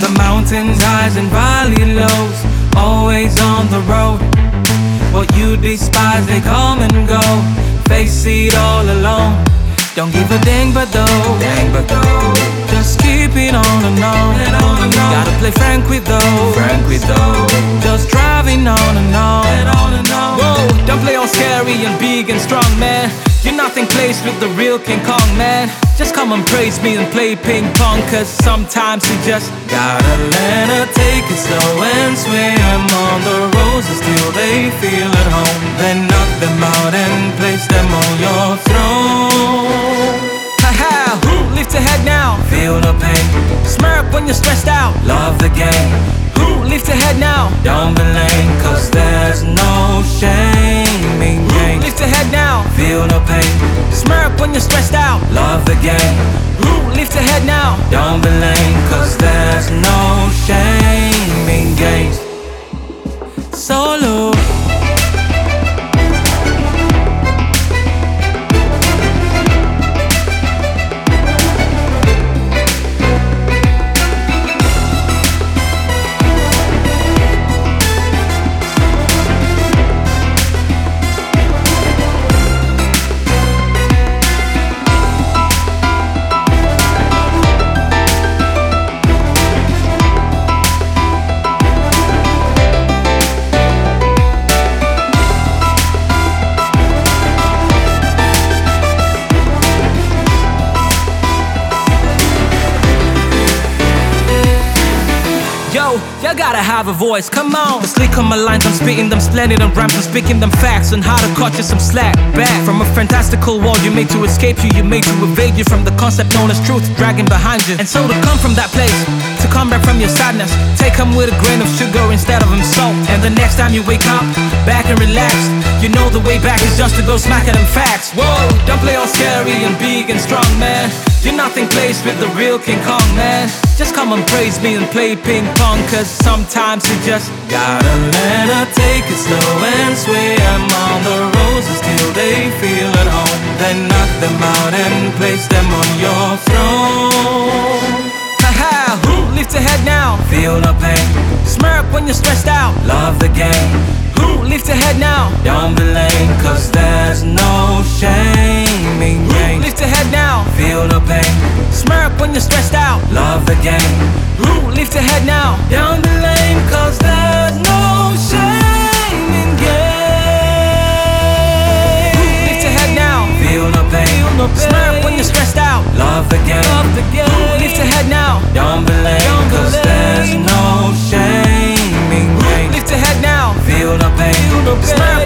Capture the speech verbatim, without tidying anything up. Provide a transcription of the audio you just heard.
the mountains, highs and valley lows, always on the road. What you despise, they come and go, face it all alone. Don't give a dang but though, dang but though. Just keep it on and on, and on and on. Gotta play frank with though, frank with though. Just driving on and on, and on and on. Whoa, don't play all scary and big and strong, man. You're nothing placed with the real King Kong, man. Just come and praise me and play ping pong, cause sometimes you just gotta let her take it slow and swim on the roses till they feel at home. Then knock them out and place them on your throne. Haha, who lift your head now? Feel the pain. Smirk when you're stressed out. Love the game. Who lift your head now? Don't be lame, cause there's no shame in games. Lift your head now. Feel the pain. Smirk when you're stressed out. Love the game. Who lift your head now? Don't be lame, cause there's no shame in games. Solo. You gotta have a voice, come on. Slick on my lines, I'm spitting them splendid and rhymes, I'm speaking them facts on how to cut you some slack back from a fantastical world you made to escape you, you made to evade you from the concept known as truth, dragging behind you. And so to come from that place, to come back from your sadness, take them with a grain of sugar instead of salt. And the next time you wake up, back and relaxed, you know the way back is just to go smack at them facts. Whoa, don't play all scary and big and strong, man. You're nothing placed with the real King Kong, man. Just come and praise me and play ping pong, cause sometimes you just gotta let her take it slow and swim on the roses till they feel at home. Then knock them out and place them on your throne. Haha, who lift your head now? Feel the pain. Smirk when you're stressed out. Love the game. Who lift your head now? Don't be lame, cause there's no shame in games. Lift your head now. Feel the pain. Smirk when you're stressed out. Love the game. Who lift your head now? Don't be lame, cause there's no shame in games. Lift your head now. Feel the pain. Smirk when you're stressed out. Love the game. Love the game. Lift your head now. Don't be lame, cause there's no shame in games. Lift your head now. Feel the pain. Smile